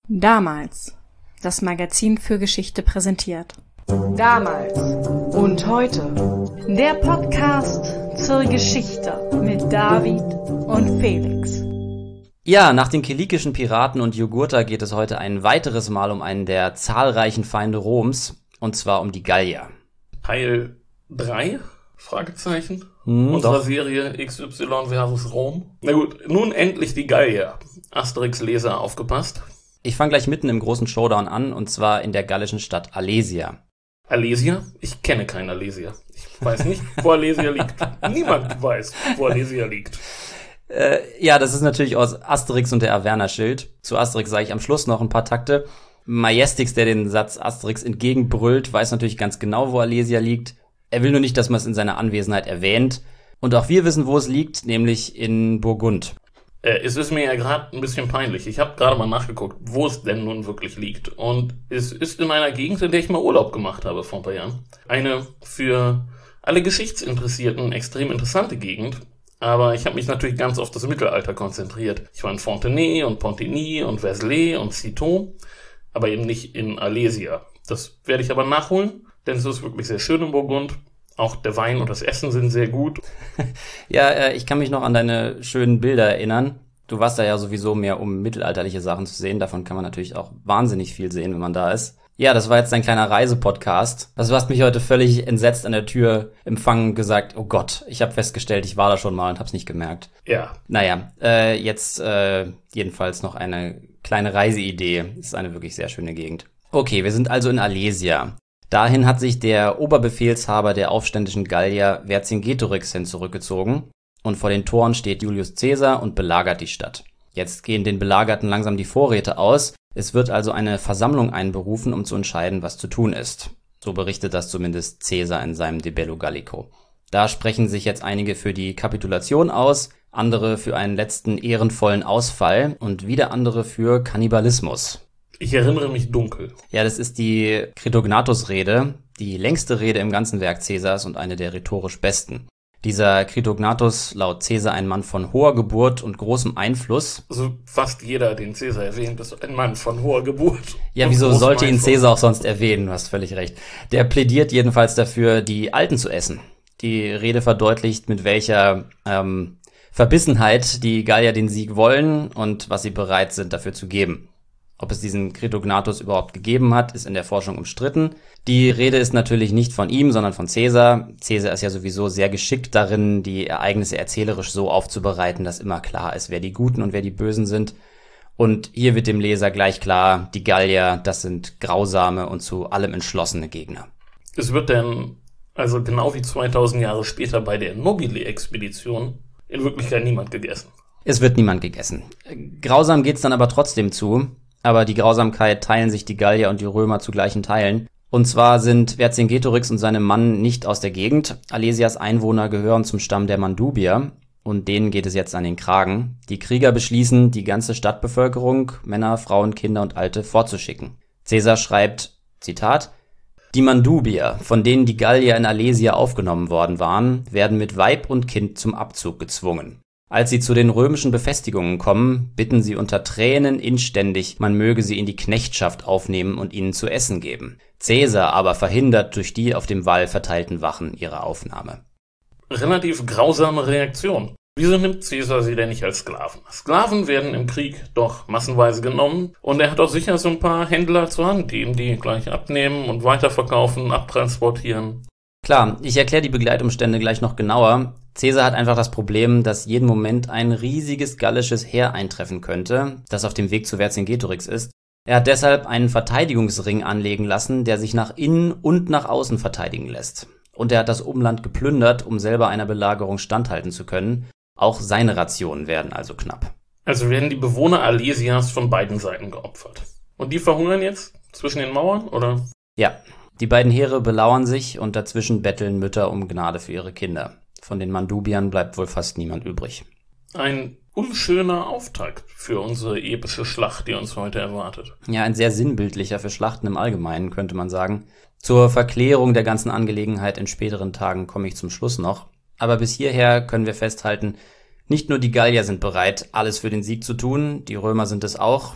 Damals. Das Magazin für Geschichte präsentiert. Damals und heute. Der Podcast zur Geschichte mit David und Felix. Ja, nach den kilikischen Piraten und Jugurtha geht es heute ein weiteres Mal um einen der zahlreichen Feinde Roms, und zwar um die Gallier. Teil 3? Fragezeichen. Unserer Doch. Serie XY versus Rom. Na gut, nun endlich die Gallier. Asterix-Leser aufgepasst. Ich fange gleich mitten im großen Showdown an, und zwar in der gallischen Stadt Alesia. Alesia? Ich kenne keinen Alesia. Ich weiß nicht, wo Alesia liegt. Niemand weiß, wo Alesia liegt. Ja, das ist natürlich aus Asterix und der Averna-Schild. Zu Asterix sage ich am Schluss noch ein paar Takte. Majestix, der den Satz Asterix entgegenbrüllt, weiß natürlich ganz genau, wo Alesia liegt. Er will nur nicht, dass man es in seiner Anwesenheit erwähnt. Und auch wir wissen, wo es liegt, nämlich in Burgund. Es ist mir ja gerade ein bisschen peinlich. Ich habe gerade mal nachgeguckt, wo es denn nun wirklich liegt. Und es ist in einer Gegend, in der ich mal Urlaub gemacht habe vor ein paar Jahren. Eine für alle Geschichtsinteressierten extrem interessante Gegend. Aber ich habe mich natürlich ganz auf das Mittelalter konzentriert. Ich war in Fontenay und Pontigny und Vézelay und Citeaux, aber eben nicht in Alesia. Das werde ich aber nachholen, denn es ist wirklich sehr schön in Burgund. Auch der Wein und das Essen sind sehr gut. Ja, ich kann mich noch an deine schönen Bilder erinnern. Du warst da ja sowieso mehr, um mittelalterliche Sachen zu sehen. Davon kann man natürlich auch wahnsinnig viel sehen, wenn man da ist. Ja, das war jetzt ein kleiner Reisepodcast. Also du hast mich heute völlig entsetzt an der Tür empfangen und gesagt, oh Gott, ich habe festgestellt, ich war da schon mal und hab's nicht gemerkt. Ja. Naja, jetzt jedenfalls noch eine kleine Reiseidee. Das ist eine wirklich sehr schöne Gegend. Okay, wir sind also in Alesia. Dahin hat sich der Oberbefehlshaber der aufständischen Gallier Vercingetorix hin zurückgezogen und vor den Toren steht Julius Caesar und belagert die Stadt. Jetzt gehen den Belagerten langsam die Vorräte aus. Es wird also eine Versammlung einberufen, um zu entscheiden, was zu tun ist. So berichtet das zumindest Caesar in seinem De Bello Gallico. Da sprechen sich jetzt einige für die Kapitulation aus, andere für einen letzten ehrenvollen Ausfall und wieder andere für Kannibalismus. Ich erinnere mich dunkel. Ja, das ist die Critognatus-Rede, die längste Rede im ganzen Werk Caesars und eine der rhetorisch besten. Dieser Critognatus, laut Caesar ein Mann von hoher Geburt und großem Einfluss. Also fast jeder, den Caesar erwähnt, ist ein Mann von hoher Geburt. Ja, wieso sollte ihn Caesar auch sonst erwähnen? Du hast völlig recht. Der plädiert jedenfalls dafür, die Alten zu essen. Die Rede verdeutlicht, mit welcher Verbissenheit die Gallier den Sieg wollen und was sie bereit sind, dafür zu geben. Ob es diesen Critognatus überhaupt gegeben hat, ist in der Forschung umstritten. Die Rede ist natürlich nicht von ihm, sondern von Caesar. Caesar ist ja sowieso sehr geschickt darin, die Ereignisse erzählerisch so aufzubereiten, dass immer klar ist, wer die Guten und wer die Bösen sind. Und hier wird dem Leser gleich klar, die Gallier, das sind grausame und zu allem entschlossene Gegner. Es wird dann, also genau wie 2000 Jahre später bei der Nobile-Expedition, in Wirklichkeit niemand gegessen. Es wird niemand gegessen. Grausam geht's dann aber trotzdem zu. Aber die Grausamkeit teilen sich die Gallier und die Römer zu gleichen Teilen. Und zwar sind Vercingetorix und seine Mann nicht aus der Gegend. Alesias Einwohner gehören zum Stamm der Mandubier. Und denen geht es jetzt an den Kragen. Die Krieger beschließen, die ganze Stadtbevölkerung, Männer, Frauen, Kinder und Alte, fortzuschicken. Caesar schreibt, Zitat, die Mandubier, von denen die Gallier in Alesia aufgenommen worden waren, werden mit Weib und Kind zum Abzug gezwungen. Als sie zu den römischen Befestigungen kommen, bitten sie unter Tränen inständig, man möge sie in die Knechtschaft aufnehmen und ihnen zu essen geben. Caesar aber verhindert durch die auf dem Wall verteilten Wachen ihre Aufnahme. Relativ grausame Reaktion. Wieso nimmt Caesar sie denn nicht als Sklaven? Sklaven werden im Krieg doch massenweise genommen und er hat auch sicher so ein paar Händler zur Hand, die ihm die gleich abnehmen und weiterverkaufen, abtransportieren. Klar, ich erkläre die Begleitumstände gleich noch genauer. Caesar hat einfach das Problem, dass jeden Moment ein riesiges gallisches Heer eintreffen könnte, das auf dem Weg zu Vercingetorix ist. Er hat deshalb einen Verteidigungsring anlegen lassen, der sich nach innen und nach außen verteidigen lässt. Und er hat das Umland geplündert, um selber einer Belagerung standhalten zu können. Auch seine Rationen werden also knapp. Also werden die Bewohner Alesias von beiden Seiten geopfert. Und die verhungern jetzt zwischen den Mauern, oder? Ja, die beiden Heere belauern sich und dazwischen betteln Mütter um Gnade für ihre Kinder. Von den Mandubiern bleibt wohl fast niemand übrig. Ein unschöner Auftakt für unsere epische Schlacht, die uns heute erwartet. Ja, ein sehr sinnbildlicher für Schlachten im Allgemeinen, könnte man sagen. Zur Verklärung der ganzen Angelegenheit in späteren Tagen komme ich zum Schluss noch. Aber bis hierher können wir festhalten, nicht nur die Gallier sind bereit, alles für den Sieg zu tun, die Römer sind es auch.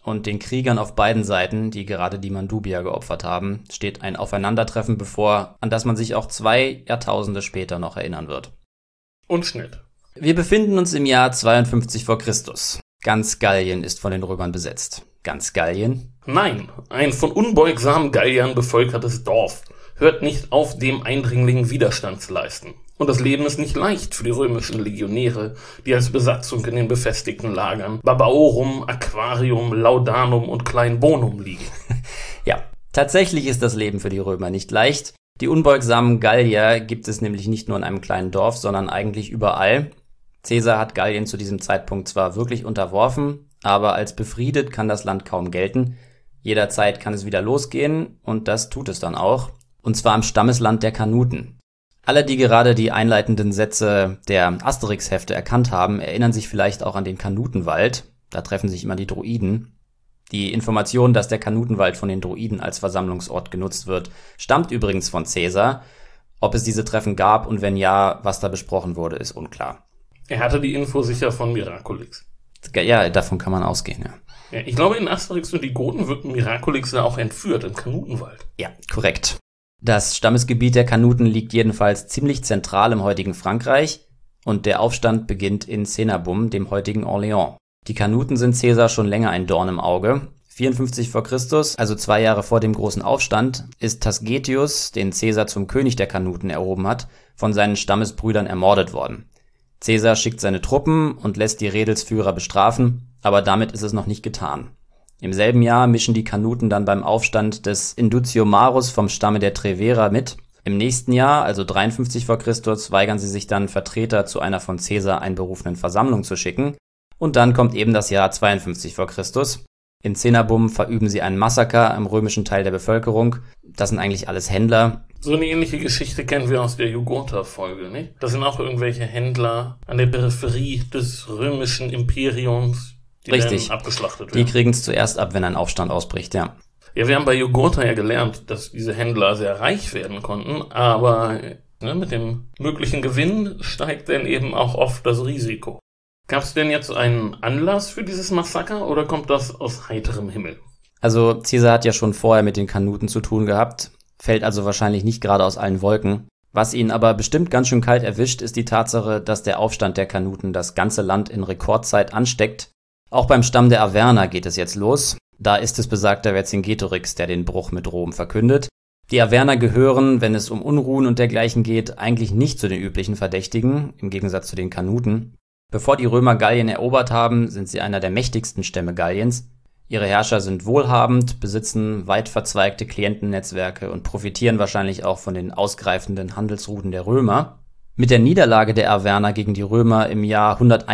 und den Kriegern auf beiden Seiten, die gerade die Mandubier geopfert haben, steht ein Aufeinandertreffen bevor, an das man sich auch 2 Jahrtausende später noch erinnern wird. Und Schnitt. Wir befinden uns im Jahr 52 vor Christus. Ganz Gallien ist von den Römern besetzt. Ganz Gallien? Nein, ein von unbeugsamen Galliern bevölkertes Dorf hört nicht auf, dem Eindringlingen Widerstand zu leisten. Und das Leben ist nicht leicht für die römischen Legionäre, die als Besatzung in den befestigten Lagern Babaorum, Aquarium, Laudanum und Kleinbonum liegen. Ja, tatsächlich ist das Leben für die Römer nicht leicht. Die unbeugsamen Gallier gibt es nämlich nicht nur in einem kleinen Dorf, sondern eigentlich überall. Caesar hat Gallien zu diesem Zeitpunkt zwar wirklich unterworfen, aber als befriedet kann das Land kaum gelten. Jederzeit kann es wieder losgehen und das tut es dann auch. Und zwar im Stammesland der Carnuten. Alle, die gerade die einleitenden Sätze der Asterix-Hefte erkannt haben, erinnern sich vielleicht auch an den Carnutenwald. Da treffen sich immer die Druiden. Die Information, dass der Carnutenwald von den Druiden als Versammlungsort genutzt wird, stammt übrigens von Caesar. Ob es diese Treffen gab und wenn ja, was da besprochen wurde, ist unklar. Er hatte die Info sicher von Miraculix. Ja, davon kann man ausgehen, ja. Ja, ich glaube, in Asterix und die Goten wird Miraculix ja auch entführt im Carnutenwald. Ja, korrekt. Das Stammesgebiet der Carnuten liegt jedenfalls ziemlich zentral im heutigen Frankreich und der Aufstand beginnt in Cenabum, dem heutigen Orléans. Die Carnuten sind Caesar schon länger ein Dorn im Auge. 54 vor Christus, also 2 Jahre vor dem großen Aufstand, ist Tasgetius, den Caesar zum König der Carnuten erhoben hat, von seinen Stammesbrüdern ermordet worden. Caesar schickt seine Truppen und lässt die Redelsführer bestrafen, aber damit ist es noch nicht getan. Im selben Jahr mischen die Carnuten dann beim Aufstand des Indutiomarus vom Stamme der Trevera mit. Im nächsten Jahr, also 53 vor Christus, weigern sie sich dann, Vertreter zu einer von Caesar einberufenen Versammlung zu schicken. Und dann kommt eben das Jahr 52 vor Christus. In Cenabum verüben sie einen Massaker im römischen Teil der Bevölkerung. Das sind eigentlich alles Händler. So eine ähnliche Geschichte kennen wir aus der Jugurtha-Folge, nicht? Das sind auch irgendwelche Händler an der Peripherie des römischen Imperiums, die Richtig. dann abgeschlachtet werden. Die kriegen es zuerst ab, wenn ein Aufstand ausbricht, ja. Ja, wir haben bei Jugurtha ja gelernt, dass diese Händler sehr reich werden konnten, aber mit dem möglichen Gewinn steigt dann eben auch oft das Risiko. Gab es denn jetzt einen Anlass für dieses Massaker oder kommt das aus heiterem Himmel? Also Caesar hat ja schon vorher mit den Carnuten zu tun gehabt, fällt also wahrscheinlich nicht gerade aus allen Wolken. Was ihn aber bestimmt ganz schön kalt erwischt, ist die Tatsache, dass der Aufstand der Carnuten das ganze Land in Rekordzeit ansteckt. Auch beim Stamm der Arverner geht es jetzt los. Da ist es besagter Vercingetorix, der den Bruch mit Rom verkündet. Die Arverner gehören, wenn es um Unruhen und dergleichen geht, eigentlich nicht zu den üblichen Verdächtigen, im Gegensatz zu den Carnuten. Bevor die Römer Gallien erobert haben, sind sie einer der mächtigsten Stämme Galliens. Ihre Herrscher sind wohlhabend, besitzen weit verzweigte Klientennetzwerke und profitieren wahrscheinlich auch von den ausgreifenden Handelsrouten der Römer. Mit der Niederlage der Arverner gegen die Römer im Jahr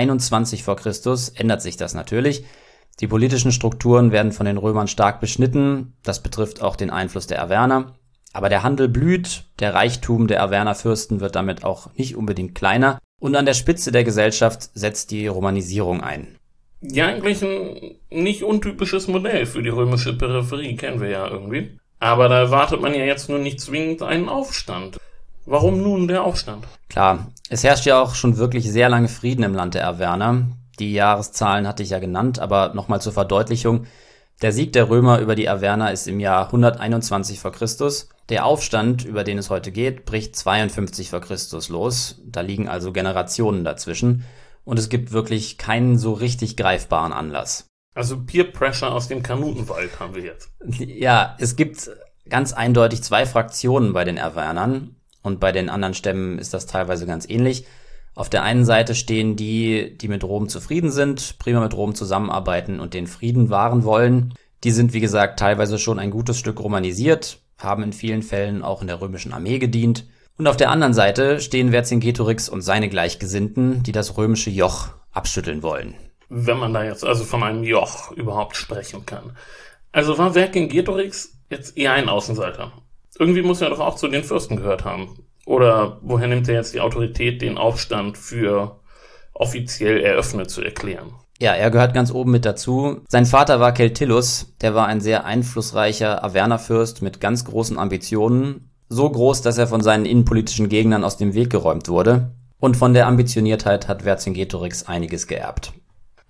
121 vor Christus ändert sich das natürlich. Die politischen Strukturen werden von den Römern stark beschnitten, das betrifft auch den Einfluss der Arverner. Aber der Handel blüht, der Reichtum der Arvernerfürsten wird damit auch nicht unbedingt kleiner und an der Spitze der Gesellschaft setzt die Romanisierung ein. Ja, eigentlich ein nicht untypisches Modell für die römische Peripherie, kennen wir ja irgendwie. Aber da erwartet man ja jetzt nur nicht zwingend einen Aufstand. Warum nun der Aufstand? Klar, es herrscht ja auch schon wirklich sehr lange Frieden im Land der Arverner. Die Jahreszahlen hatte ich ja genannt, aber nochmal zur Verdeutlichung. Der Sieg der Römer über die Arverner ist im Jahr 121 vor Christus. Der Aufstand, über den es heute geht, bricht 52 vor Christus los. Da liegen also Generationen dazwischen. Und es gibt wirklich keinen so richtig greifbaren Anlass. Also Peer Pressure aus dem Carnutenwald haben wir jetzt. Ja, es gibt ganz eindeutig 2 Fraktionen bei den Arvernern. Und bei den anderen Stämmen ist das teilweise ganz ähnlich. Auf der einen Seite stehen die, die mit Rom zufrieden sind, prima mit Rom zusammenarbeiten und den Frieden wahren wollen. Die sind, wie gesagt, teilweise schon ein gutes Stück romanisiert, haben in vielen Fällen auch in der römischen Armee gedient. Und auf der anderen Seite stehen Vercingetorix und seine Gleichgesinnten, die das römische Joch abschütteln wollen. Wenn man da jetzt also von einem Joch überhaupt sprechen kann. Also war Vercingetorix jetzt eher ein Außenseiter? Irgendwie muss er doch auch zu den Fürsten gehört haben. Oder woher nimmt er jetzt die Autorität, den Aufstand für offiziell eröffnet zu erklären? Ja, er gehört ganz oben mit dazu. Sein Vater war Celtillus, der war ein sehr einflussreicher Arvernerfürst mit ganz großen Ambitionen. So groß, dass er von seinen innenpolitischen Gegnern aus dem Weg geräumt wurde. Und von der Ambitioniertheit hat Vercingetorix einiges geerbt.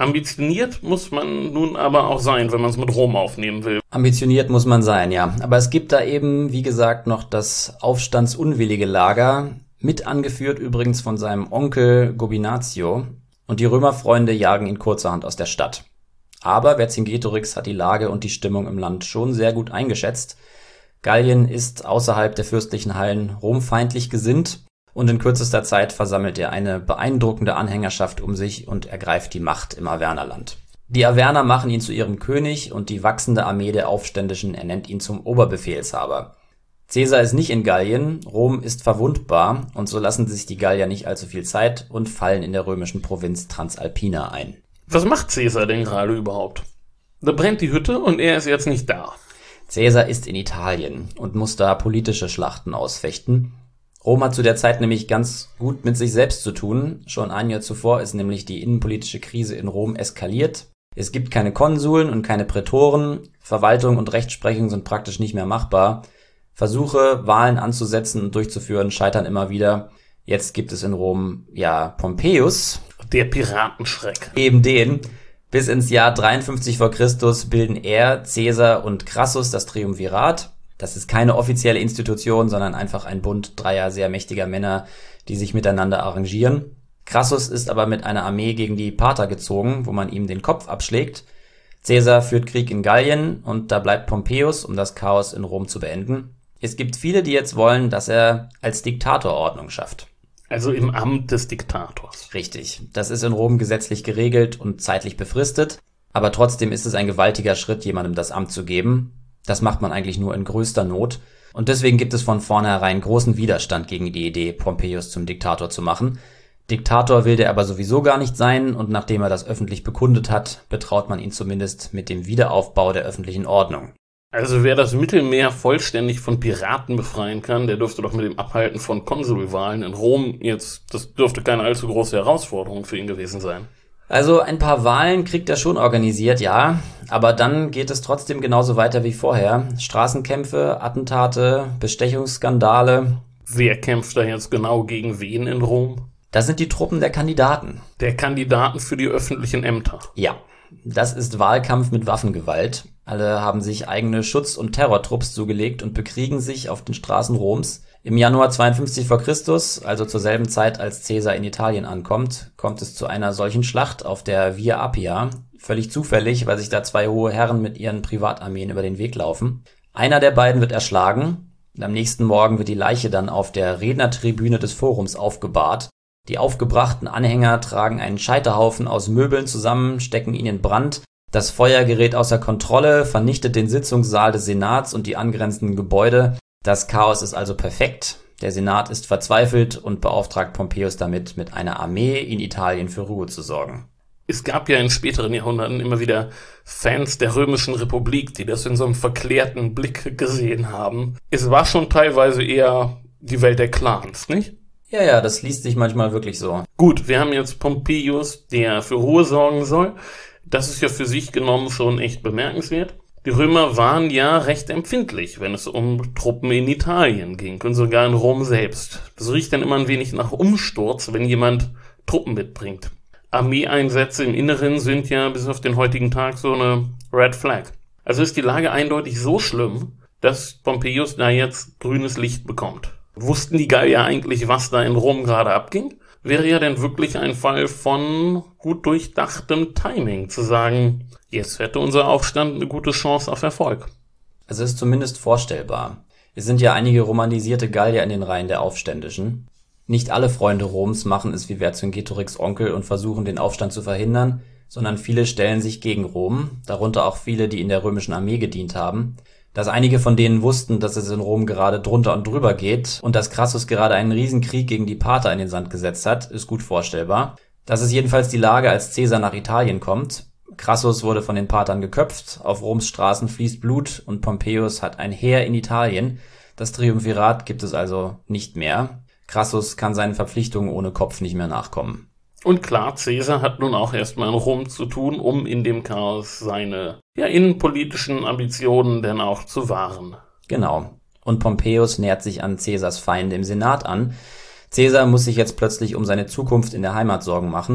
Ambitioniert muss man nun aber auch sein, wenn man es mit Rom aufnehmen will. Ambitioniert muss man sein, ja. Aber es gibt da eben, wie gesagt, noch das aufstandsunwillige Lager, mit angeführt übrigens von seinem Onkel Gobinazio. Und die Römerfreunde jagen ihn kurzerhand aus der Stadt. Aber Vercingetorix hat die Lage und die Stimmung im Land schon sehr gut eingeschätzt. Gallien ist außerhalb der fürstlichen Hallen romfeindlich gesinnt und in kürzester Zeit versammelt er eine beeindruckende Anhängerschaft um sich und ergreift die Macht im Avernerland. Die Averner machen ihn zu ihrem König und die wachsende Armee der Aufständischen ernennt ihn zum Oberbefehlshaber. Caesar ist nicht in Gallien, Rom ist verwundbar und so lassen sich die Gallier nicht allzu viel Zeit und fallen in der römischen Provinz Transalpina ein. Was macht Caesar denn gerade überhaupt? Da brennt die Hütte und er ist jetzt nicht da. Caesar ist in Italien und muss da politische Schlachten ausfechten. Rom hat zu der Zeit nämlich ganz gut mit sich selbst zu tun. Schon ein Jahr zuvor ist nämlich die innenpolitische Krise in Rom eskaliert. Es gibt keine Konsuln und keine Prätoren. Verwaltung und Rechtsprechung sind praktisch nicht mehr machbar. Versuche, Wahlen anzusetzen und durchzuführen, scheitern immer wieder. Jetzt gibt es in Rom, ja, Pompeius. Der Piratenschreck. Eben den. Bis ins Jahr 53 vor Christus bilden er, Caesar und Crassus das Triumvirat. Das ist keine offizielle Institution, sondern einfach ein Bund dreier sehr mächtiger Männer, die sich miteinander arrangieren. Crassus ist aber mit einer Armee gegen die Parther gezogen, wo man ihm den Kopf abschlägt. Caesar führt Krieg in Gallien und da bleibt Pompeius, um das Chaos in Rom zu beenden. Es gibt viele, die jetzt wollen, dass er als Diktator Ordnung schafft. Also im Amt des Diktators. Richtig. Das ist in Rom gesetzlich geregelt und zeitlich befristet. Aber trotzdem ist es ein gewaltiger Schritt, jemandem das Amt zu geben. Das macht man eigentlich nur in größter Not. Und deswegen gibt es von vornherein großen Widerstand gegen die Idee, Pompeius zum Diktator zu machen. Diktator will der aber sowieso gar nicht sein und nachdem er das öffentlich bekundet hat, betraut man ihn zumindest mit dem Wiederaufbau der öffentlichen Ordnung. Also wer das Mittelmeer vollständig von Piraten befreien kann, der dürfte doch mit dem Abhalten von Konsulwahlen in Rom jetzt, das dürfte keine allzu große Herausforderung für ihn gewesen sein. Also ein paar Wahlen kriegt er schon organisiert, ja, aber dann geht es trotzdem genauso weiter wie vorher. Straßenkämpfe, Attentate, Bestechungsskandale. Wer kämpft da jetzt genau gegen wen in Rom? Das sind die Truppen der Kandidaten. Der Kandidaten für die öffentlichen Ämter. Ja, das ist Wahlkampf mit Waffengewalt. Alle haben sich eigene Schutz- und Terrortrupps zugelegt und bekriegen sich auf den Straßen Roms. Im Januar 52 vor Christus, also zur selben Zeit, als Caesar in Italien ankommt, kommt es zu einer solchen Schlacht auf der Via Appia. Völlig zufällig, weil sich da zwei hohe Herren mit ihren Privatarmeen über den Weg laufen. Einer der beiden wird erschlagen. Am nächsten Morgen wird die Leiche dann auf der Rednertribüne des Forums aufgebahrt. Die aufgebrachten Anhänger tragen einen Scheiterhaufen aus Möbeln zusammen, stecken ihn in Brand. Das Feuer gerät außer Kontrolle, vernichtet den Sitzungssaal des Senats und die angrenzenden Gebäude. Das Chaos ist also perfekt. Der Senat ist verzweifelt und beauftragt Pompeius damit, mit einer Armee in Italien für Ruhe zu sorgen. Es gab ja in späteren Jahrhunderten immer wieder Fans der Römischen Republik, die das in so einem verklärten Blick gesehen haben. Es war schon teilweise eher die Welt der Clans, nicht? Ja, das liest sich manchmal wirklich so. Gut, wir haben jetzt Pompeius, der für Ruhe sorgen soll. Das ist ja für sich genommen schon echt bemerkenswert. Die Römer waren ja recht empfindlich, wenn es um Truppen in Italien ging und sogar in Rom selbst. Das riecht dann immer ein wenig nach Umsturz, wenn jemand Truppen mitbringt. Armeeeinsätze im Inneren sind ja bis auf den heutigen Tag so eine Red Flag. Also ist die Lage eindeutig so schlimm, dass Pompeius da jetzt grünes Licht bekommt. Wussten die Gallier eigentlich, was da in Rom gerade abging? Wäre ja denn wirklich ein Fall von gut durchdachtem Timing, zu sagen, jetzt hätte unser Aufstand eine gute Chance auf Erfolg. Es ist zumindest vorstellbar. Es sind ja einige romanisierte Gallier in den Reihen der Aufständischen. Nicht alle Freunde Roms machen es wie Vercingetorix' Onkel und versuchen, den Aufstand zu verhindern, sondern viele stellen sich gegen Rom, darunter auch viele, die in der römischen Armee gedient haben. Dass einige von denen wussten, dass es in Rom gerade drunter und drüber geht und dass Crassus gerade einen Riesenkrieg gegen die Parther in den Sand gesetzt hat, ist gut vorstellbar. Das ist jedenfalls die Lage, als Caesar nach Italien kommt. Crassus wurde von den Parthern geköpft, auf Roms Straßen fließt Blut und Pompeius hat ein Heer in Italien. Das Triumvirat gibt es also nicht mehr. Crassus kann seinen Verpflichtungen ohne Kopf nicht mehr nachkommen. Und klar, Caesar hat nun auch erstmal in Rom zu tun, um in dem Chaos seine innenpolitischen Ambitionen denn auch zu wahren. Genau. Und Pompeius nähert sich an Caesars Feinde im Senat an. Caesar muss sich jetzt plötzlich um seine Zukunft in der Heimat Sorgen machen.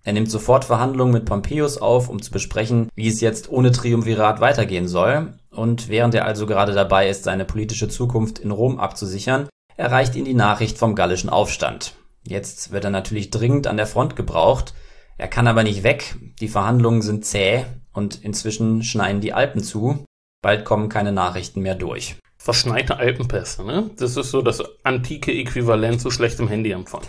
Er nimmt sofort Verhandlungen mit Pompeius auf, um zu besprechen, wie es jetzt ohne Triumvirat weitergehen soll. Und während er also gerade dabei ist, seine politische Zukunft in Rom abzusichern, erreicht ihn die Nachricht vom gallischen Aufstand. Jetzt wird er natürlich dringend an der Front gebraucht. Er kann aber nicht weg, die Verhandlungen sind zäh und inzwischen schneien die Alpen zu. Bald kommen keine Nachrichten mehr durch. Verschneite Alpenpässe, ne? Das ist so das antike Äquivalent zu schlechtem Handyempfang.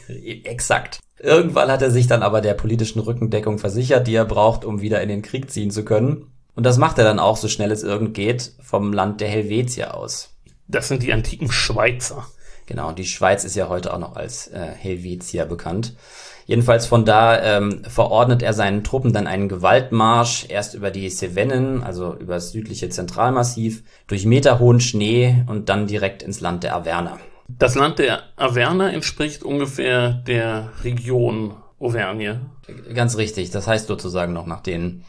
Exakt. Irgendwann hat er sich dann aber der politischen Rückendeckung versichert, die er braucht, um wieder in den Krieg ziehen zu können. Und das macht er dann auch, so schnell es irgend geht, vom Land der Helvetier aus. Das sind die antiken Schweizer. Genau, die Schweiz ist ja heute auch noch als Helvetia bekannt. Jedenfalls von da verordnet er seinen Truppen dann einen Gewaltmarsch, erst über die Cevennen, also über das südliche Zentralmassiv, durch meterhohen Schnee und dann direkt ins Land der Arverner. Das Land der Arverner entspricht ungefähr der Region Auvergne. Ganz richtig, das heißt sozusagen noch nach denen.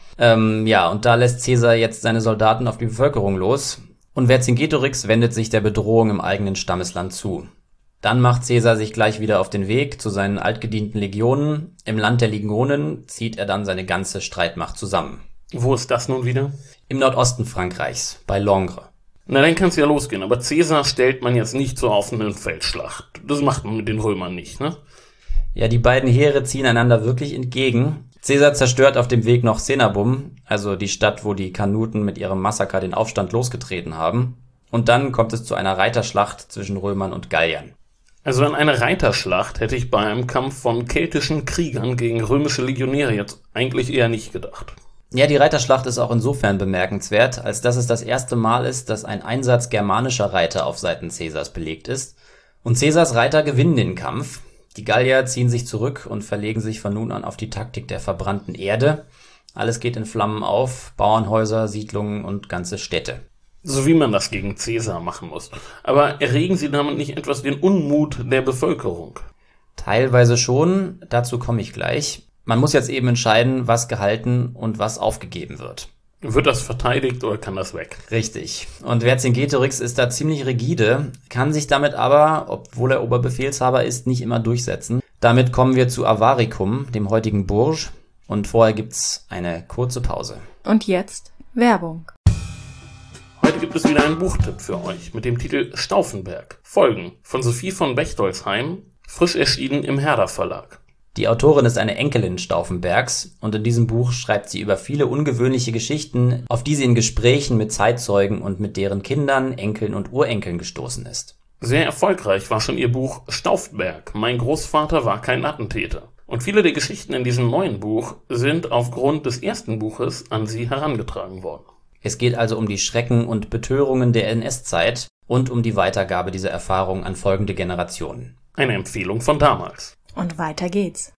Und da lässt Caesar jetzt seine Soldaten auf die Bevölkerung los und Vercingetorix wendet sich der Bedrohung im eigenen Stammesland zu. Dann macht Caesar sich gleich wieder auf den Weg zu seinen altgedienten Legionen. Im Land der Lingonen zieht er dann seine ganze Streitmacht zusammen. Wo ist das nun wieder? Im Nordosten Frankreichs, bei Langres. Na, dann kann's ja losgehen. Aber Caesar stellt man jetzt nicht zur offenen Feldschlacht. Das macht man mit den Römern nicht, ne? Ja, die beiden Heere ziehen einander wirklich entgegen. Caesar zerstört auf dem Weg noch Cenabum, also die Stadt, wo die Carnuten mit ihrem Massaker den Aufstand losgetreten haben. Und dann kommt es zu einer Reiterschlacht zwischen Römern und Galliern. Also an eine Reiterschlacht hätte ich bei einem Kampf von keltischen Kriegern gegen römische Legionäre jetzt eigentlich eher nicht gedacht. Ja, die Reiterschlacht ist auch insofern bemerkenswert, als dass es das erste Mal ist, dass ein Einsatz germanischer Reiter auf Seiten Caesars belegt ist. Und Caesars Reiter gewinnen den Kampf. Die Gallier ziehen sich zurück und verlegen sich von nun an auf die Taktik der verbrannten Erde. Alles geht in Flammen auf, Bauernhäuser, Siedlungen und ganze Städte. So wie man das gegen Caesar machen muss. Aber erregen Sie damit nicht etwas den Unmut der Bevölkerung? Teilweise schon, dazu komme ich gleich. Man muss jetzt eben entscheiden, was gehalten und was aufgegeben wird. Wird das verteidigt oder kann das weg? Richtig. Und Vercingetorix ist da ziemlich rigide, kann sich damit aber, obwohl er Oberbefehlshaber ist, nicht immer durchsetzen. Damit kommen wir zu Avaricum, dem heutigen Bourges. Und vorher gibt's eine kurze Pause. Und jetzt Werbung. Heute gibt es wieder einen Buchtipp für euch mit dem Titel Stauffenberg. Folgen von Sophie von Bechtolsheim, frisch erschienen im Herder Verlag. Die Autorin ist eine Enkelin Stauffenbergs und in diesem Buch schreibt sie über viele ungewöhnliche Geschichten, auf die sie in Gesprächen mit Zeitzeugen und mit deren Kindern, Enkeln und Urenkeln gestoßen ist. Sehr erfolgreich war schon ihr Buch Stauffenberg, mein Großvater war kein Attentäter. Und viele der Geschichten in diesem neuen Buch sind aufgrund des ersten Buches an sie herangetragen worden. Es geht also um die Schrecken und Betörungen der NS-Zeit und um die Weitergabe dieser Erfahrung an folgende Generationen. Eine Empfehlung von damals. Und weiter geht's.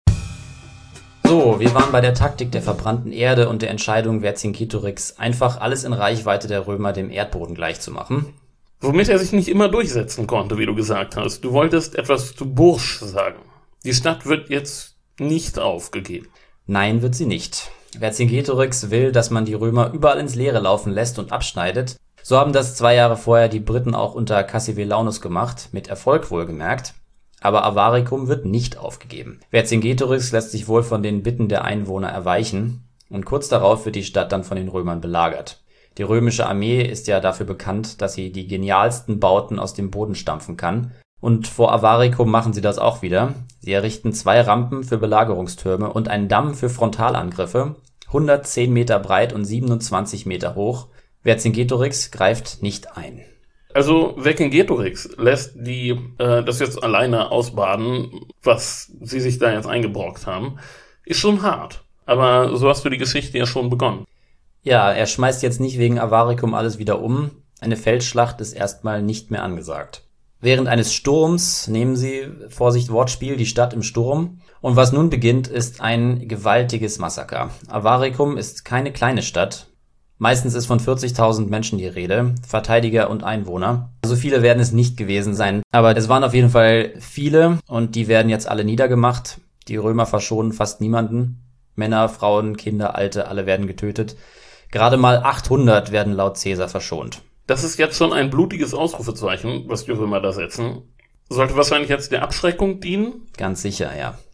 So, wir waren bei der Taktik der verbrannten Erde und der Entscheidung Vercingetorix, einfach alles in Reichweite der Römer dem Erdboden gleichzumachen. Womit er sich nicht immer durchsetzen konnte, wie du gesagt hast. Du wolltest etwas zu Bourges sagen. Die Stadt wird jetzt nicht aufgegeben. Nein, wird sie nicht. Vercingetorix will, dass man die Römer überall ins Leere laufen lässt und abschneidet. So haben das 2 Jahre vorher die Briten auch unter Cassivellaunus gemacht, mit Erfolg wohlgemerkt. Aber Avaricum wird nicht aufgegeben. Vercingetorix lässt sich wohl von den Bitten der Einwohner erweichen und kurz darauf wird die Stadt dann von den Römern belagert. Die römische Armee ist ja dafür bekannt, dass sie die genialsten Bauten aus dem Boden stampfen kann. Und vor Avaricum machen sie das auch wieder. Sie errichten 2 Rampen für Belagerungstürme und einen Damm für Frontalangriffe, 110 Meter breit und 27 Meter hoch. Vercingetorix greift nicht ein. Also Vercingetorix lässt das jetzt alleine ausbaden, was sie sich da jetzt eingebrockt haben, ist schon hart. Aber so hast du die Geschichte ja schon begonnen. Ja, er schmeißt jetzt nicht wegen Avaricum alles wieder um. Eine Feldschlacht ist erstmal nicht mehr angesagt. Während eines Sturms nehmen sie, Vorsicht Wortspiel, die Stadt im Sturm. Und was nun beginnt, ist ein gewaltiges Massaker. Avaricum ist keine kleine Stadt. Meistens ist von 40.000 Menschen die Rede, Verteidiger und Einwohner. So viele werden es nicht gewesen sein, aber es waren auf jeden Fall viele und die werden jetzt alle niedergemacht. Die Römer verschonen fast niemanden. Männer, Frauen, Kinder, Alte, alle werden getötet. Gerade mal 800 werden laut Caesar verschont. Das ist jetzt schon ein blutiges Ausrufezeichen, was die Römer da setzen. Sollte wahrscheinlich jetzt der Abschreckung dienen. Ganz sicher, ja.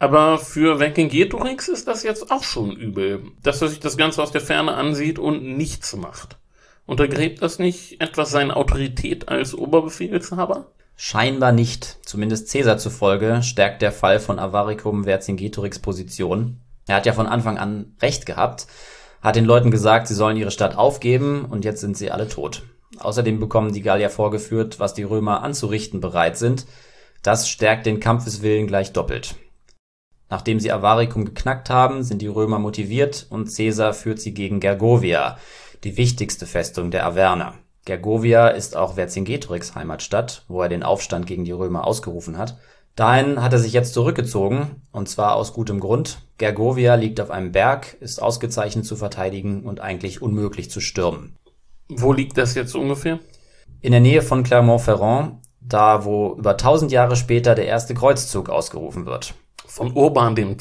Aber für Vercingetorix ist das jetzt auch schon übel, dass er sich das Ganze aus der Ferne ansieht und nichts macht. Untergräbt das nicht etwas seine Autorität als Oberbefehlshaber? Scheinbar nicht. Zumindest Caesar zufolge stärkt der Fall von Avaricum Vercingetorix' Position. Er hat ja von Anfang an recht gehabt, hat den Leuten gesagt, sie sollen ihre Stadt aufgeben und jetzt sind sie alle tot. Außerdem bekommen die Gallier vorgeführt, was die Römer anzurichten bereit sind. Das stärkt den Kampfeswillen gleich doppelt. Nachdem sie Avaricum geknackt haben, sind die Römer motiviert und Caesar führt sie gegen Gergovia, die wichtigste Festung der Arverner. Gergovia ist auch Vercingetorix' Heimatstadt, wo er den Aufstand gegen die Römer ausgerufen hat. Dahin hat er sich jetzt zurückgezogen, und zwar aus gutem Grund. Gergovia liegt auf einem Berg, ist ausgezeichnet zu verteidigen und eigentlich unmöglich zu stürmen. Wo liegt das jetzt ungefähr? In der Nähe von Clermont-Ferrand, da wo über 1000 Jahre später der erste Kreuzzug ausgerufen wird. Von Urban II.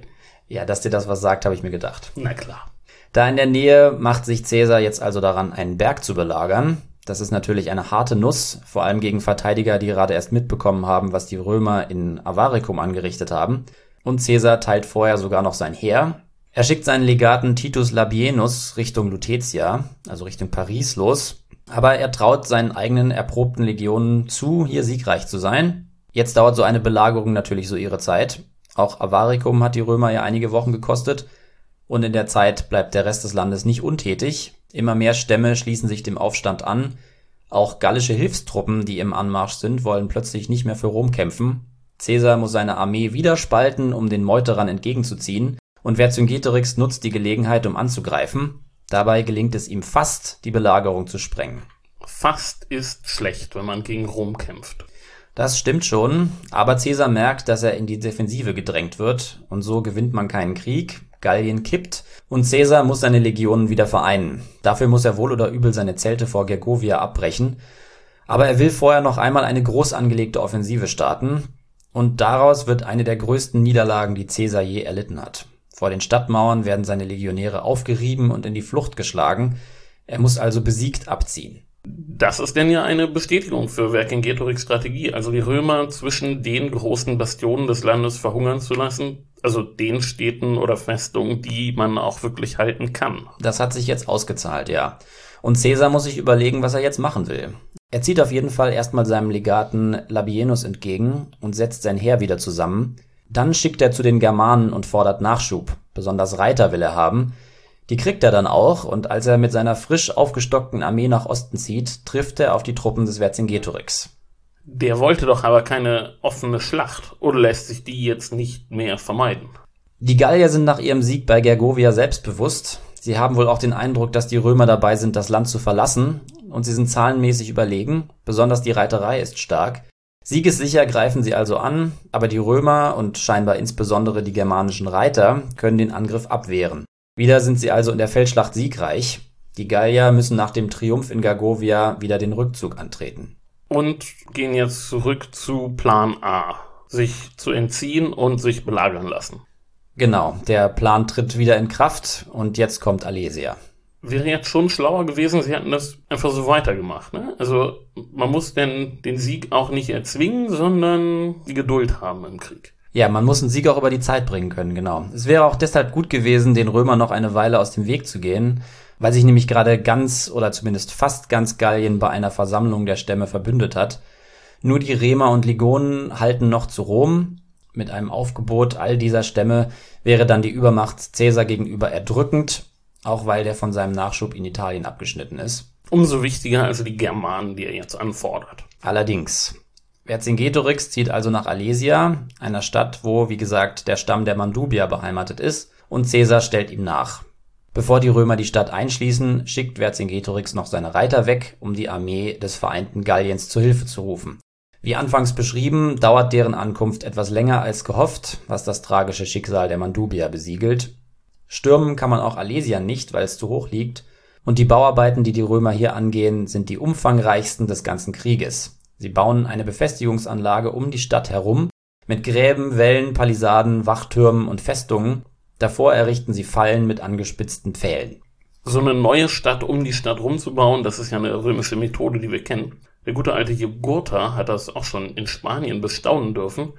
Ja, dass dir das was sagt, habe ich mir gedacht. Na klar. Da in der Nähe macht sich Caesar jetzt also daran, einen Berg zu belagern. Das ist natürlich eine harte Nuss, vor allem gegen Verteidiger, die gerade erst mitbekommen haben, was die Römer in Avaricum angerichtet haben. Und Caesar teilt vorher sogar noch sein Heer. Er schickt seinen Legaten Titus Labienus Richtung Lutetia, also Richtung Paris, los. Aber er traut seinen eigenen erprobten Legionen zu, hier siegreich zu sein. Jetzt dauert so eine Belagerung natürlich so ihre Zeit. Auch Avaricum hat die Römer ja einige Wochen gekostet. Und in der Zeit bleibt der Rest des Landes nicht untätig. Immer mehr Stämme schließen sich dem Aufstand an. Auch gallische Hilfstruppen, die im Anmarsch sind, wollen plötzlich nicht mehr für Rom kämpfen. Caesar muss seine Armee wieder spalten, um den Meuterern entgegenzuziehen. Und Vercingetorix nutzt die Gelegenheit, um anzugreifen. Dabei gelingt es ihm fast, die Belagerung zu sprengen. Fast ist schlecht, wenn man gegen Rom kämpft. Das stimmt schon, aber Caesar merkt, dass er in die Defensive gedrängt wird. Und so gewinnt man keinen Krieg. Gallien kippt und Caesar muss seine Legionen wieder vereinen. Dafür muss er wohl oder übel seine Zelte vor Gergovia abbrechen. Aber er will vorher noch einmal eine groß angelegte Offensive starten. Und daraus wird eine der größten Niederlagen, die Caesar je erlitten hat. Vor den Stadtmauern werden seine Legionäre aufgerieben und in die Flucht geschlagen. Er muss also besiegt abziehen. Das ist denn ja eine Bestätigung für Vercingetorix' Strategie, also die Römer zwischen den großen Bastionen des Landes verhungern zu lassen, also den Städten oder Festungen, die man auch wirklich halten kann. Das hat sich jetzt ausgezahlt, ja. Und Caesar muss sich überlegen, was er jetzt machen will. Er zieht auf jeden Fall erstmal seinem Legaten Labienus entgegen und setzt sein Heer wieder zusammen. Dann schickt er zu den Germanen und fordert Nachschub. Besonders Reiter will er haben. Die kriegt er dann auch, und als er mit seiner frisch aufgestockten Armee nach Osten zieht, trifft er auf die Truppen des Vercingetorix. Der wollte doch aber keine offene Schlacht, oder lässt sich die jetzt nicht mehr vermeiden? Die Gallier sind nach ihrem Sieg bei Gergovia selbstbewusst. Sie haben wohl auch den Eindruck, dass die Römer dabei sind, das Land zu verlassen, und sie sind zahlenmäßig überlegen, besonders die Reiterei ist stark. Siegessicher greifen sie also an, aber die Römer und scheinbar insbesondere die germanischen Reiter können den Angriff abwehren. Wieder sind sie also in der Feldschlacht siegreich. Die Gallier müssen nach dem Triumph in Gergovia wieder den Rückzug antreten. Und gehen jetzt zurück zu Plan A, sich zu entziehen und sich belagern lassen. Genau, der Plan tritt wieder in Kraft und jetzt kommt Alesia. Wäre jetzt schon schlauer gewesen, sie hätten das einfach so weitergemacht, ne? Also man muss denn den Sieg auch nicht erzwingen, sondern die Geduld haben im Krieg. Ja, man muss einen Sieg auch über die Zeit bringen können, genau. Es wäre auch deshalb gut gewesen, den Römern noch eine Weile aus dem Weg zu gehen, weil sich nämlich gerade ganz oder zumindest fast ganz Gallien bei einer Versammlung der Stämme verbündet hat. Nur die Remer und Ligonen halten noch zu Rom. Mit einem Aufgebot all dieser Stämme wäre dann die Übermacht Caesar gegenüber erdrückend, auch weil der von seinem Nachschub in Italien abgeschnitten ist. Umso wichtiger also die Germanen, die er jetzt anfordert. Allerdings. Vercingetorix zieht also nach Alesia, einer Stadt, wo, wie gesagt, der Stamm der Mandubier beheimatet ist, und Caesar stellt ihm nach. Bevor die Römer die Stadt einschließen, schickt Vercingetorix noch seine Reiter weg, um die Armee des vereinten Galliens zur Hilfe zu rufen. Wie anfangs beschrieben, dauert deren Ankunft etwas länger als gehofft, was das tragische Schicksal der Mandubier besiegelt. Stürmen kann man auch Alesia nicht, weil es zu hoch liegt, und die Bauarbeiten, die die Römer hier angehen, sind die umfangreichsten des ganzen Krieges. Sie bauen eine Befestigungsanlage um die Stadt herum, mit Gräben, Wällen, Palisaden, Wachtürmen und Festungen. Davor errichten sie Fallen mit angespitzten Pfählen. So eine neue Stadt um die Stadt rumzubauen, das ist ja eine römische Methode, die wir kennen. Der gute alte Jugurtha hat das auch schon in Spanien bestaunen dürfen.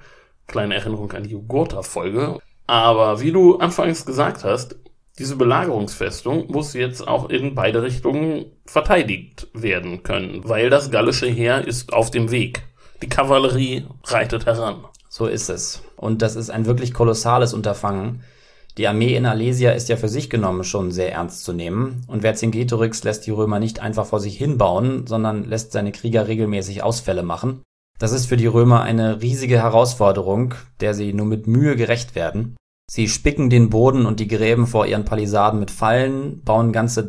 Kleine Erinnerung an die Jugurtha-Folge. Aber wie du anfangs gesagt hast, diese Belagerungsfestung muss jetzt auch in beide Richtungen verteidigt werden können, weil das gallische Heer ist auf dem Weg. Die Kavallerie reitet heran. So ist es. Und das ist ein wirklich kolossales Unterfangen. Die Armee in Alesia ist ja für sich genommen schon sehr ernst zu nehmen. Und Vercingetorix lässt die Römer nicht einfach vor sich hinbauen, sondern lässt seine Krieger regelmäßig Ausfälle machen. Das ist für die Römer eine riesige Herausforderung, der sie nur mit Mühe gerecht werden. Sie spicken den Boden und die Gräben vor ihren Palisaden mit Fallen, bauen ganze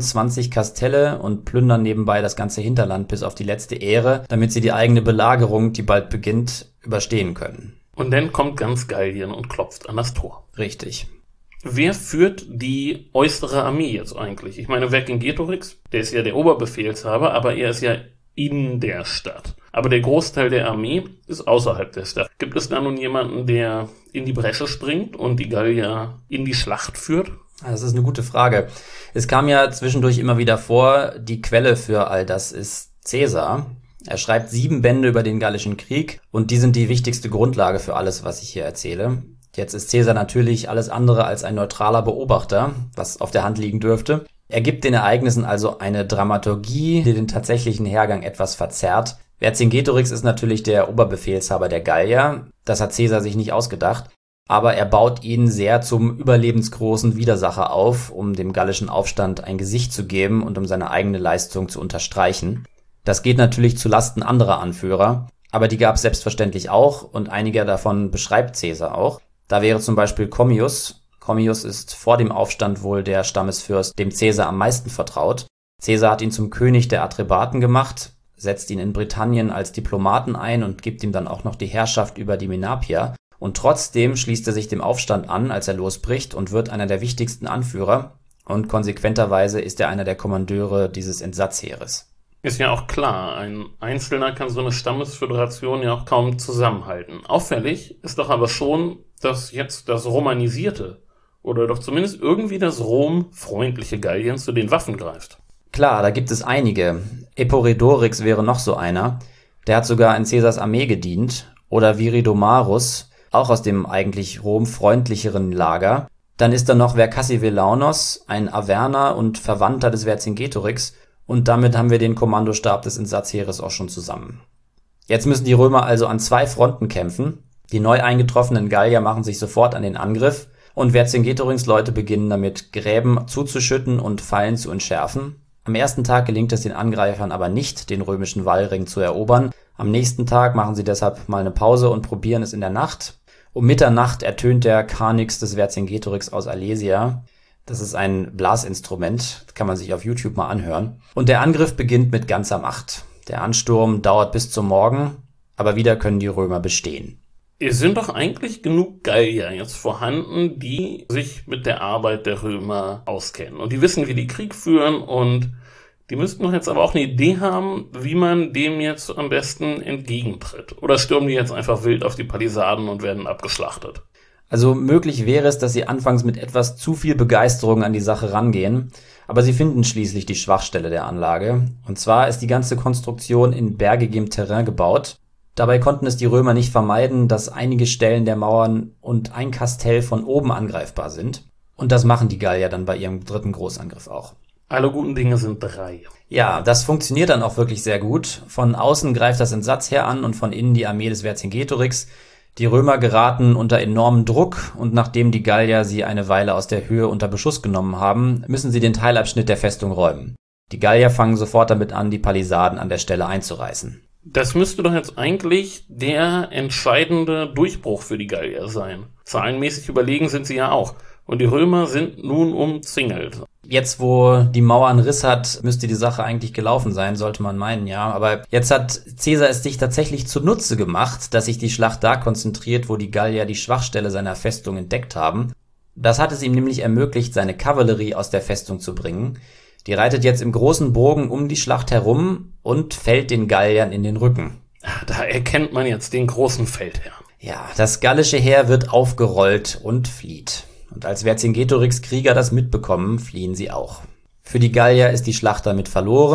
23 Kastelle und plündern nebenbei das ganze Hinterland bis auf die letzte Ähre, damit sie die eigene Belagerung, die bald beginnt, überstehen können. Und dann kommt ganz Gallien und klopft an das Tor. Richtig. Wer führt die äußere Armee jetzt eigentlich? Ich meine, Vercingetorix, der ist ja der Oberbefehlshaber, aber er ist ja in der Stadt. Aber der Großteil der Armee ist außerhalb der Stadt. Gibt es da nun jemanden, der in die Bresche springt und die Gallier in die Schlacht führt? Das ist eine gute Frage. Es kam ja zwischendurch immer wieder vor, die Quelle für all das ist Caesar. Er schreibt 7 Bände über den Gallischen Krieg und die sind die wichtigste Grundlage für alles, was ich hier erzähle. Jetzt ist Caesar natürlich alles andere als ein neutraler Beobachter, was auf der Hand liegen dürfte. Er gibt den Ereignissen also eine Dramaturgie, die den tatsächlichen Hergang etwas verzerrt. Vercingetorix ist natürlich der Oberbefehlshaber der Gallier. Das hat Caesar sich nicht ausgedacht. Aber er baut ihn sehr zum überlebensgroßen Widersacher auf, um dem gallischen Aufstand ein Gesicht zu geben und um seine eigene Leistung zu unterstreichen. Das geht natürlich zu Lasten anderer Anführer, aber die gab es selbstverständlich auch und einige davon beschreibt Caesar auch. Da wäre zum Beispiel Commius. Commius ist vor dem Aufstand wohl der Stammesfürst, dem Caesar am meisten vertraut. Caesar hat ihn zum König der Atrebaten gemacht, setzt ihn in Britannien als Diplomaten ein und gibt ihm dann auch noch die Herrschaft über die Menapier. Und trotzdem schließt er sich dem Aufstand an, als er losbricht und wird einer der wichtigsten Anführer. Und konsequenterweise ist er einer der Kommandeure dieses Entsatzheeres. Ist ja auch klar, ein Einzelner kann so eine Stammesföderation ja auch kaum zusammenhalten. Auffällig ist doch aber schon, dass jetzt das Romanisierte oder doch zumindest irgendwie das Rom-freundliche Gallien zu den Waffen greift. Klar, da gibt es einige. Eporedorix wäre noch so einer. Der hat sogar in Caesars Armee gedient. Oder Viridomarus, auch aus dem eigentlich romfreundlicheren Lager. Dann ist da noch Vercassivelaunus, ein Averner und Verwandter des Vercingetorix. Und damit haben wir den Kommandostab des Entsatzheeres auch schon zusammen. Jetzt müssen die Römer also an 2 Fronten kämpfen. Die neu eingetroffenen Gallier machen sich sofort an den Angriff. Und Vercingetorix Leute beginnen damit, Gräben zuzuschütten und Fallen zu entschärfen. Am ersten Tag gelingt es den Angreifern aber nicht, den römischen Wallring zu erobern. Am nächsten Tag machen sie deshalb mal eine Pause und probieren es in der Nacht. Um Mitternacht ertönt der Carnyx des Vercingetorix aus Alesia. Das ist ein Blasinstrument, das kann man sich auf YouTube mal anhören. Und der Angriff beginnt mit ganzer Macht. Der Ansturm dauert bis zum Morgen, aber wieder können die Römer bestehen. Es sind doch eigentlich genug Gallier jetzt vorhanden, die sich mit der Arbeit der Römer auskennen. Und die wissen, wie die Krieg führen und die müssten doch jetzt aber auch eine Idee haben, wie man dem jetzt am besten entgegentritt. Oder stürmen die jetzt einfach wild auf die Palisaden und werden abgeschlachtet? Also möglich wäre es, dass sie anfangs mit etwas zu viel Begeisterung an die Sache rangehen, aber sie finden schließlich die Schwachstelle der Anlage. Und zwar ist die ganze Konstruktion in bergigem Terrain gebaut. Dabei konnten es die Römer nicht vermeiden, dass einige Stellen der Mauern und ein Kastell von oben angreifbar sind. Und das machen die Gallier dann bei ihrem 3. Großangriff auch. Alle guten Dinge sind 3. Ja, das funktioniert dann auch wirklich sehr gut. Von außen greift das Entsatzheer an und von innen die Armee des Vercingetorix. Die Römer geraten unter enormen Druck und nachdem die Gallier sie eine Weile aus der Höhe unter Beschuss genommen haben, müssen sie den Teilabschnitt der Festung räumen. Die Gallier fangen sofort damit an, die Palisaden an der Stelle einzureißen. Das müsste doch jetzt eigentlich der entscheidende Durchbruch für die Gallier sein. Zahlenmäßig überlegen sind sie ja auch. Und die Römer sind nun umzingelt. Jetzt, wo die Mauer einen Riss hat, müsste die Sache eigentlich gelaufen sein, sollte man meinen, ja. Aber jetzt hat Caesar es sich tatsächlich zunutze gemacht, dass sich die Schlacht da konzentriert, wo die Gallier die Schwachstelle seiner Festung entdeckt haben. Das hat es ihm nämlich ermöglicht, seine Kavallerie aus der Festung zu bringen. Die reitet jetzt im großen Bogen um die Schlacht herum und fällt den Galliern in den Rücken. Da erkennt man jetzt den großen Feldherrn. Ja, das gallische Heer wird aufgerollt und flieht. Und als Vercingetorix Krieger das mitbekommen, fliehen sie auch. Für die Gallier ist die Schlacht damit verloren.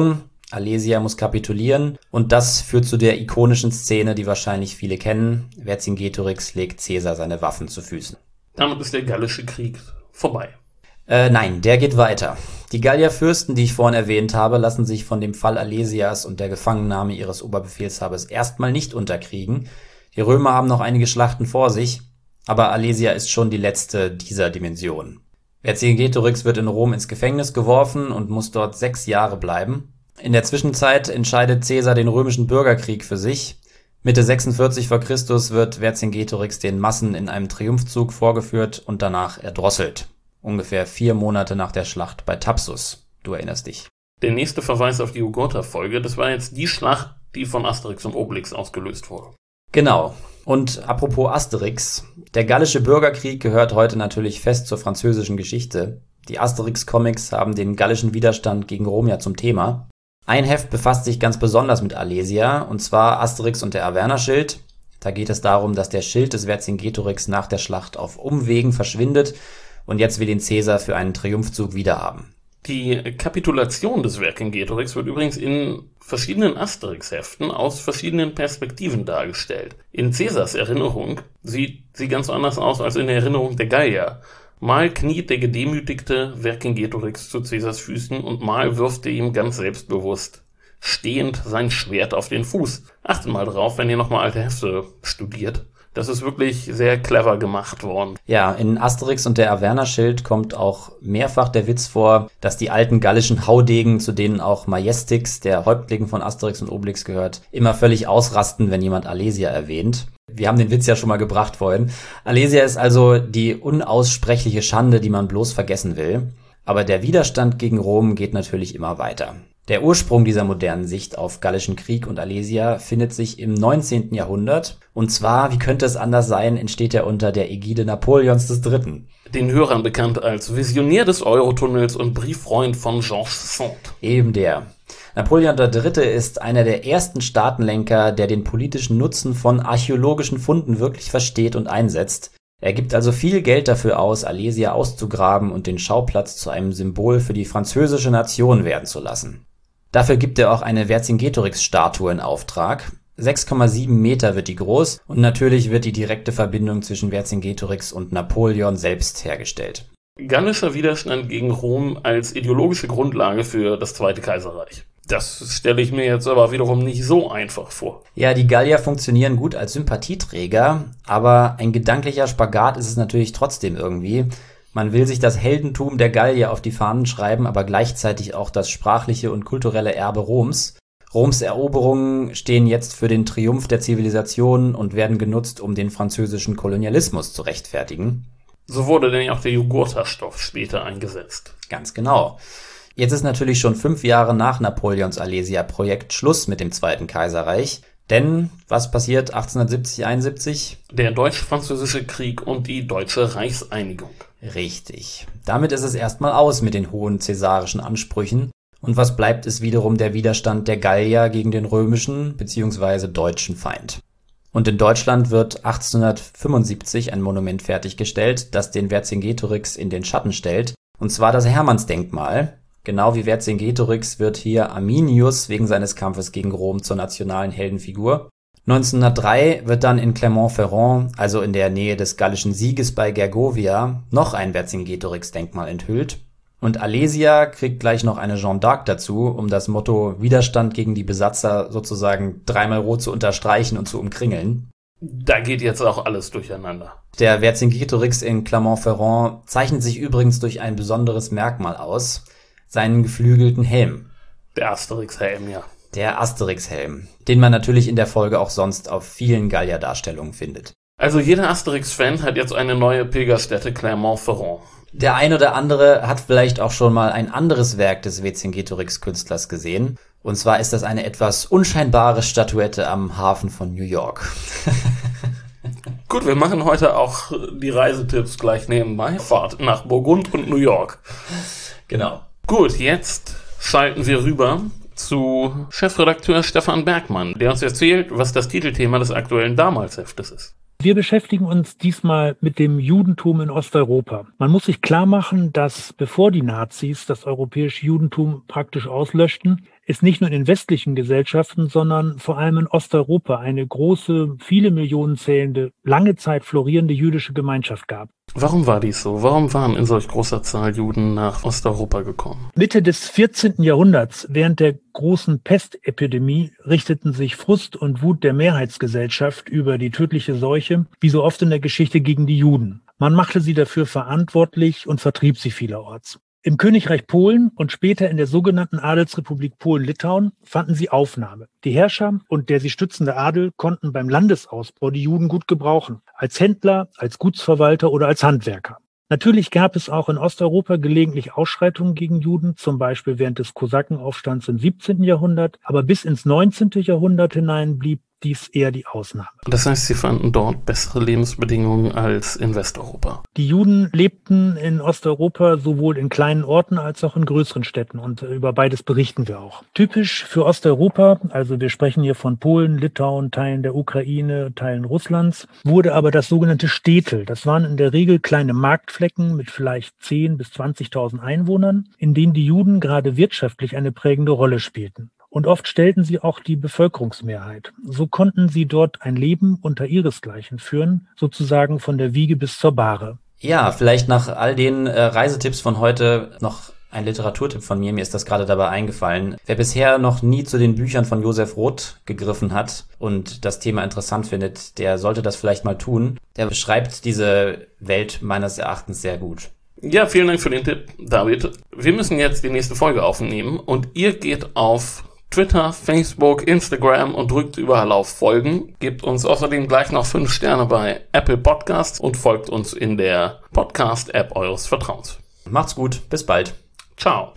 Alesia muss kapitulieren und das führt zu der ikonischen Szene, die wahrscheinlich viele kennen. Vercingetorix legt Caesar seine Waffen zu Füßen. Damit ist der Gallische Krieg vorbei. Nein, der geht weiter. Die Gallierfürsten, die ich vorhin erwähnt habe, lassen sich von dem Fall Alesias und der Gefangennahme ihres Oberbefehlshabers erstmal nicht unterkriegen. Die Römer haben noch einige Schlachten vor sich, aber Alesia ist schon die letzte dieser Dimension. Vercingetorix wird in Rom ins Gefängnis geworfen und muss dort 6 Jahre bleiben. In der Zwischenzeit entscheidet Caesar den römischen Bürgerkrieg für sich. Mitte 46 v. Chr. wird Vercingetorix den Massen in einem Triumphzug vorgeführt und danach erdrosselt. Ungefähr 4 Monate nach der Schlacht bei Thapsus. Du erinnerst dich. Der nächste Verweis auf die Jugurtha-Folge, das war jetzt die Schlacht, die von Asterix und Obelix ausgelöst wurde. Genau. Und apropos Asterix, der gallische Bürgerkrieg gehört heute natürlich fest zur französischen Geschichte. Die Asterix-Comics haben den gallischen Widerstand gegen Rom ja zum Thema. Ein Heft befasst sich ganz besonders mit Alesia, und zwar Asterix und der Avernerschild. Da geht es darum, dass der Schild des Vercingetorix nach der Schlacht auf Umwegen verschwindet und jetzt will ihn Caesar für einen Triumphzug wiederhaben. Die Kapitulation des Vercingetorix wird übrigens in verschiedenen Asterix-Heften aus verschiedenen Perspektiven dargestellt. In Caesars Erinnerung sieht sie ganz anders aus als in der Erinnerung der Gallier. Mal kniet der gedemütigte Vercingetorix zu Caesars Füßen und mal wirft er ihm ganz selbstbewusst stehend sein Schwert auf den Fuß. Achtet mal drauf, wenn ihr nochmal alte Hefte studiert. Das ist wirklich sehr clever gemacht worden. Ja, in Asterix und der Avernerschild kommt auch mehrfach der Witz vor, dass die alten gallischen Haudegen, zu denen auch Majestix, der Häuptling von Asterix und Obelix gehört, immer völlig ausrasten, wenn jemand Alesia erwähnt. Wir haben den Witz ja schon mal gebracht vorhin. Alesia ist also die unaussprechliche Schande, die man bloß vergessen will. Aber der Widerstand gegen Rom geht natürlich immer weiter. Der Ursprung dieser modernen Sicht auf gallischen Krieg und Alesia findet sich im 19. Jahrhundert. Und zwar, wie könnte es anders sein, entsteht er unter der Ägide Napoleons III. Den Hörern bekannt als Visionär des Eurotunnels und Brieffreund von Georges Sand. Eben der. Napoleon III. Ist einer der ersten Staatenlenker, der den politischen Nutzen von archäologischen Funden wirklich versteht und einsetzt. Er gibt also viel Geld dafür aus, Alesia auszugraben und den Schauplatz zu einem Symbol für die französische Nation werden zu lassen. Dafür gibt er auch eine Vercingetorix-Statue in Auftrag. 6,7 Meter wird die groß und natürlich wird die direkte Verbindung zwischen Vercingetorix und Napoleon selbst hergestellt. Gallischer Widerstand gegen Rom als ideologische Grundlage für das Zweite Kaiserreich. Das stelle ich mir jetzt aber wiederum nicht so einfach vor. Ja, die Gallier funktionieren gut als Sympathieträger, aber ein gedanklicher Spagat ist es natürlich trotzdem irgendwie. Man will sich das Heldentum der Gallier auf die Fahnen schreiben, aber gleichzeitig auch das sprachliche und kulturelle Erbe Roms. Roms Eroberungen stehen jetzt für den Triumph der Zivilisation und werden genutzt, um den französischen Kolonialismus zu rechtfertigen. So wurde denn auch der Jugurtha-Stoff später eingesetzt. Ganz genau. Jetzt ist natürlich schon 5 Jahre nach Napoleons Alesia-Projekt Schluss mit dem Zweiten Kaiserreich. Denn was passiert 1870/71? Der Deutsch-Französische Krieg und die Deutsche Reichseinigung. Richtig. Damit ist es erstmal aus mit den hohen cäsarischen Ansprüchen. Und was bleibt, ist wiederum der Widerstand der Gallier gegen den römischen bzw. deutschen Feind. Und in Deutschland wird 1875 ein Monument fertiggestellt, das den Vercingetorix in den Schatten stellt. Und zwar das Hermannsdenkmal. Genau wie Vercingetorix wird hier Arminius wegen seines Kampfes gegen Rom zur nationalen Heldenfigur. 1903 wird dann in Clermont-Ferrand, also in der Nähe des gallischen Sieges bei Gergovia, noch ein Vercingetorix-Denkmal enthüllt. Und Alesia kriegt gleich noch eine Jeanne d'Arc dazu, um das Motto Widerstand gegen die Besatzer sozusagen dreimal rot zu unterstreichen und zu umkringeln. Da geht jetzt auch alles durcheinander. Der Vercingetorix in Clermont-Ferrand zeichnet sich übrigens durch ein besonderes Merkmal aus: seinen geflügelten Helm. Der Asterix-Helm, ja. Der Asterix-Helm, den man natürlich in der Folge auch sonst auf vielen Gallier-Darstellungen findet. Also jeder Asterix-Fan hat jetzt eine neue Pilgerstätte Clermont-Ferrand. Der ein oder andere hat vielleicht auch schon mal ein anderes Werk des Vercingetorix-Künstlers gesehen. Und zwar ist das eine etwas unscheinbare Statuette am Hafen von New York. Gut, wir machen heute auch die Reisetipps gleich nebenbei. Fahrt nach Burgund und New York. Genau. Gut, jetzt schalten wir rüber zu Chefredakteur Stefan Bergmann, der uns erzählt, was das Titelthema des aktuellen Damalsheftes ist. Wir beschäftigen uns diesmal mit dem Judentum in Osteuropa. Man muss sich klar machen, dass bevor die Nazis das europäische Judentum praktisch auslöschten, es nicht nur in den westlichen Gesellschaften, sondern vor allem in Osteuropa eine große, viele Millionen zählende, lange Zeit florierende jüdische Gemeinschaft gab. Warum war dies so? Warum waren in solch großer Zahl Juden nach Osteuropa gekommen? Mitte des 14. Jahrhunderts, während der großen Pestepidemie, richteten sich Frust und Wut der Mehrheitsgesellschaft über die tödliche Seuche, wie so oft in der Geschichte, gegen die Juden. Man machte sie dafür verantwortlich und vertrieb sie vielerorts. Im Königreich Polen und später in der sogenannten Adelsrepublik Polen-Litauen fanden sie Aufnahme. Die Herrscher und der sie stützende Adel konnten beim Landesausbau die Juden gut gebrauchen, als Händler, als Gutsverwalter oder als Handwerker. Natürlich gab es auch in Osteuropa gelegentlich Ausschreitungen gegen Juden, zum Beispiel während des Kosakenaufstands im 17. Jahrhundert, aber bis ins 19. Jahrhundert hinein blieb dies eher die Ausnahme. Das heißt, sie fanden dort bessere Lebensbedingungen als in Westeuropa. Die Juden lebten in Osteuropa sowohl in kleinen Orten als auch in größeren Städten und über beides berichten wir auch. Typisch für Osteuropa, also wir sprechen hier von Polen, Litauen, Teilen der Ukraine, Teilen Russlands, wurde aber das sogenannte Städtel. Das waren in der Regel kleine Marktflecken mit vielleicht 10.000 bis 20.000 Einwohnern, in denen die Juden gerade wirtschaftlich eine prägende Rolle spielten. Und oft stellten sie auch die Bevölkerungsmehrheit. So konnten sie dort ein Leben unter ihresgleichen führen, sozusagen von der Wiege bis zur Bahre. Ja, vielleicht nach all den Reisetipps von heute noch ein Literaturtipp von mir. Mir ist das gerade dabei eingefallen. Wer bisher noch nie zu den Büchern von Josef Roth gegriffen hat und das Thema interessant findet, der sollte das vielleicht mal tun. Der beschreibt diese Welt meines Erachtens sehr gut. Ja, vielen Dank für den Tipp, David. Wir müssen jetzt die nächste Folge aufnehmen und ihr geht auf Twitter, Facebook, Instagram und drückt überall auf Folgen. Gebt uns außerdem gleich noch 5 Sterne bei Apple Podcasts und folgt uns in der Podcast-App eures Vertrauens. Macht's gut, bis bald. Ciao.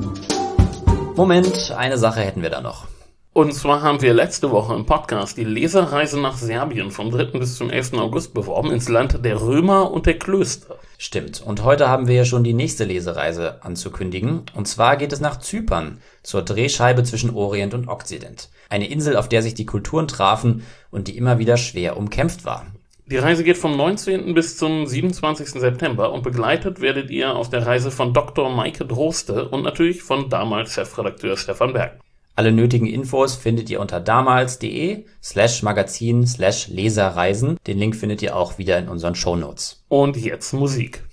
Moment, eine Sache hätten wir da noch. Und zwar haben wir letzte Woche im Podcast die Lesereise nach Serbien vom 3. bis zum 11. August beworben, ins Land der Römer und der Klöster. Stimmt. Und heute haben wir ja schon die nächste Lesereise anzukündigen. Und zwar geht es nach Zypern, zur Drehscheibe zwischen Orient und Okzident. Eine Insel, auf der sich die Kulturen trafen und die immer wieder schwer umkämpft war. Die Reise geht vom 19. bis zum 27. September und begleitet werdet ihr auf der Reise von Dr. Maike Droste und natürlich von damals Chefredakteur Stefan Berg. Alle nötigen Infos findet ihr unter damals.de/magazin/Leserreisen. Den Link findet ihr auch wieder in unseren Shownotes. Und jetzt Musik.